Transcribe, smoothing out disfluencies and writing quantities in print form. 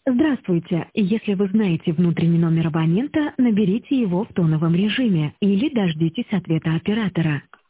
Здравствуйте. Если вы знаете внутренний номер абонента, наберите его в тоновом режиме или дождитесь ответа оператора.